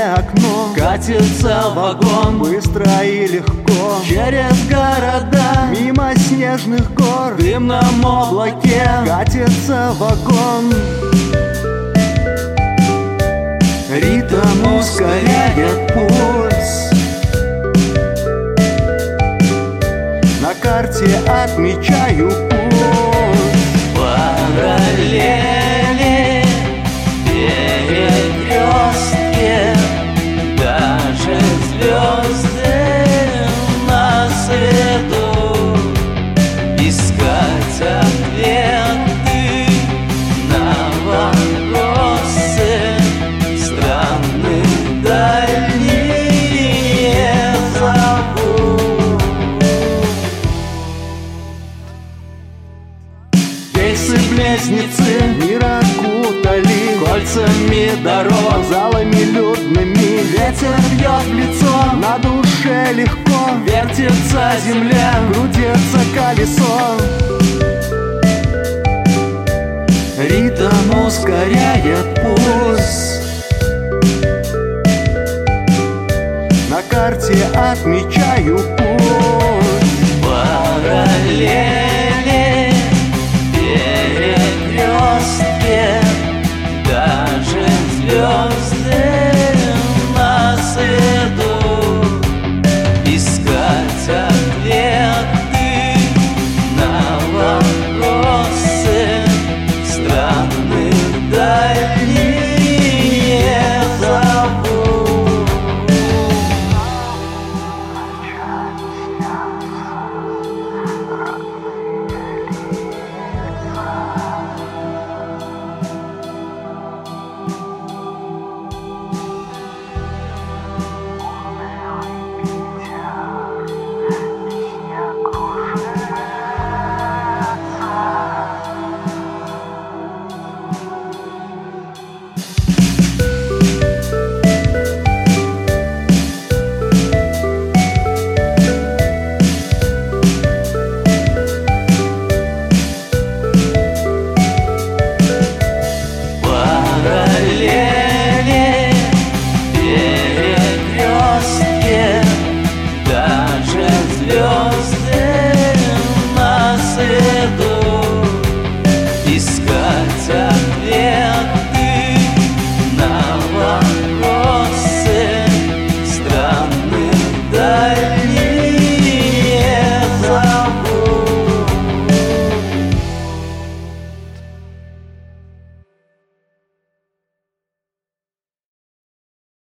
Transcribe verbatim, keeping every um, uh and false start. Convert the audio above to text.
разбитое окно. Катится вагон быстро и легко через города, мимо снежных гор. в дымном облаке катится вагон. ритм ускоряет пульс. На карте отмечаю путь. Параллели, перекрестки, даже звезды на свету. Искать ответы на вопросы странных дальние зовут. Пейсы-близнецы Мир окутали кольцами дорог, вокзалами людными. ветер бьет в лицо, На душе легко вертится земля, крутится колесо. ритм ускоряет пульс. На карте отмечаю путь.